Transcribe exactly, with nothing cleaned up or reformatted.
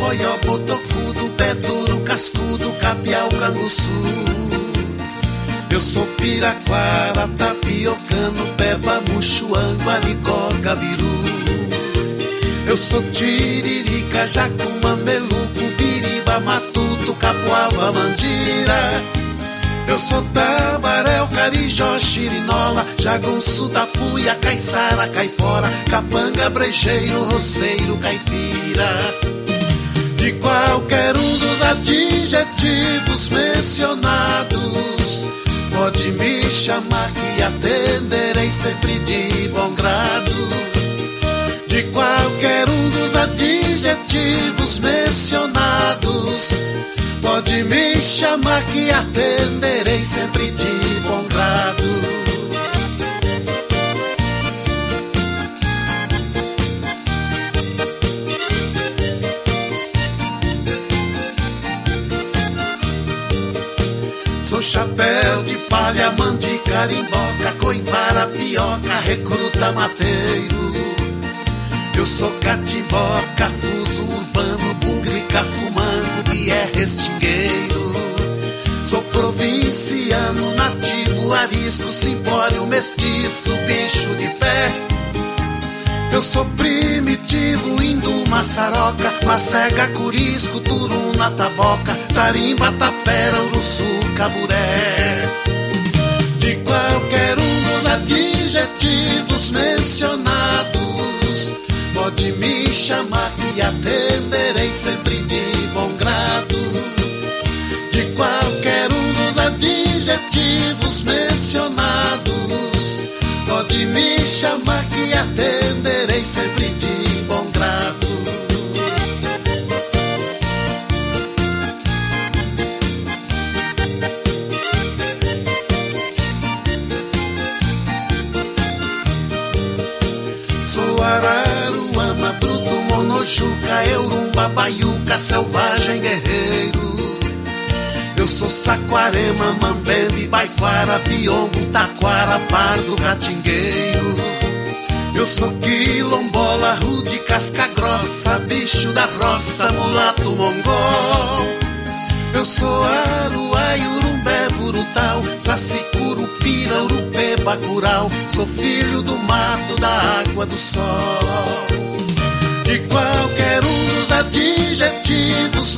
boió, botocudo, pé duro, cascudo, capiau, canguçu. Eu sou piraquara, tapiocano, peba, muxuango, aligó, gabiru. Eu sou tiririca, jacuma, meluco, biriba, matuto, capoava, mandira. Eu sou tabaréu, carijó, xirinola, jagunçu, tapuia, caiçara, caipora, capanga, brejeiro, roceiro, caipira. De qualquer um dos adjetivos mencionados, pode me chamar que atenderei sempre de bom grado. De qualquer um dos adjetivos mencionados, pode me chamar que atenderei sempre de bom grado. Sou chapéu de palha, mandi, carimboca, coivara, pioca, recruta, mateiro. Eu sou catimboca, fuso urbano, bugre, cafumango, bié, restingueiro. Sou provinciano, nativo, arisco, simpório, mestiço, bicho de pé. Eu sou primitivo, hindu, maçaroca, macega, curisco, turuna, taboca, tarimba, tapera, uruçu, caburé. De qualquer um dos adjetivos mencionados, pode me chamar que atenderei sempre de bom grado. De qualquer um dos adjetivos mencionados, pode me chamar que atenderei sempre de bom grado. Sou araruama, bruto, monojuca, eurumba, baiuca, selvagem, guerreiro. Eu sou saquarema, mambembe, baiquara, biombo, taquara, pardo, catingueiro. Eu sou quilombola, rude, casca grossa, bicho da roça, mulato, mongol. Eu sou aruai, urumbé, burutal, saci, curupira, urupê, bacurau. Sou filho do mato, da água, do sol. De qualquer um dos adjetivos